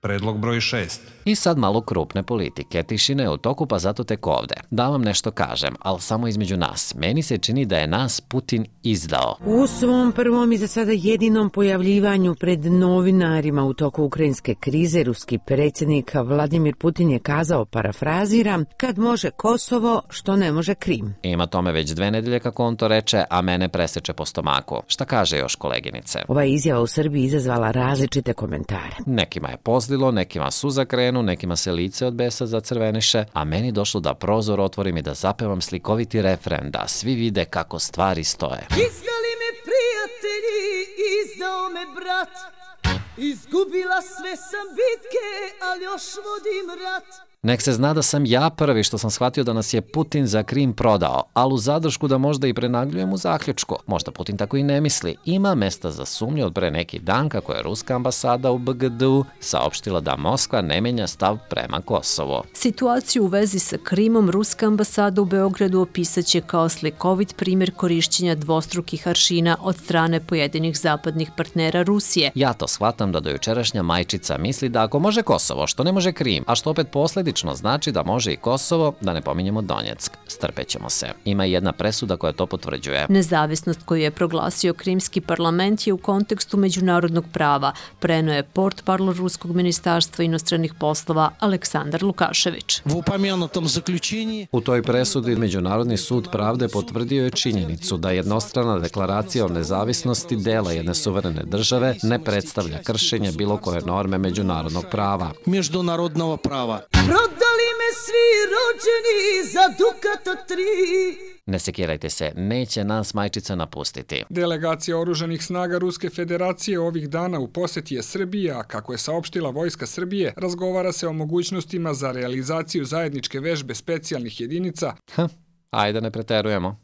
Predlog broj 6. I sad malo krupne politike. Tišina je u toku, pa zato tek ovde. Da vam nešto kažem, ali samo između nas. Meni se čini da je nas Putin izdao. U svom prvom i za sada jedinom pojavljivanju pred novinarima u toku ukrajinske krize, ruski predsjednik Vladimir Putin je kazao, parafraziram, kad može Kosovo, što ne može Krim. Ima tome već 2 nedelje kako on to reče, a mene preseče po stomaku. Šta kaže još koleginice? Ova izjava u Srbiji izazvala različite komentare. Nekima je pozlilo, nekima suza krenu, nekima se lice od besa zacrveniše, a meni došlo da prozor otvorim i da zapevam slikoviti refren, da svi vide kako stvari stoje. Izdali me prijatelji, izdao me brat, izgubila sve sam bitke, ali još vodim rat. Nek se zna da sam ja prvi što sam shvatio da nas je Putin za Krim prodao, ali u zadršku da možda i prenagljujem u zaključku. Možda Putin tako i ne misli. Ima mesta za sumnju od pre neki dan kako je ruska ambasada u BGD-u saopštila da Moskva ne menja stav prema Kosovu. Situaciju u vezi sa Krimom ruska ambasada u Beogradu opisaće kao slikovit primjer korišćenja dvostrukih aršina od strane pojedinih zapadnih partnera Rusije. Ja to shvatam da dojučerašnja majčica misli da ako može Kosovo, što ne može Krim, a što opet posledično znači da može i Kosovo, da ne pominjemo Donjeck. Strpećemo se. Ima i jedna presuda koja to potvrđuje. Nezavisnost koju je proglasio Krimski parlament je u kontekstu međunarodnog prava, preneo je portparol Ruskog ministarstva inostranih poslova Aleksandar Lukašević. U toj presudi Međunarodni sud pravde potvrdio je činjenicu da jednostrana deklaracija o nezavisnosti dela jedne suverene države ne predstavlja kršenje bilo koje norme međunarodnog prava. Prodali me svi rođeni za dukata 3. Ne sekirajte se, neće nas majčica napustiti. Delegacija oružanih snaga Ruske federacije ovih dana u posjeti je Srbiji, a kako je saopštila Vojska Srbije, razgovara se o mogućnostima za realizaciju zajedničke vežbe specijalnih jedinica. Ajde ne preterujemo.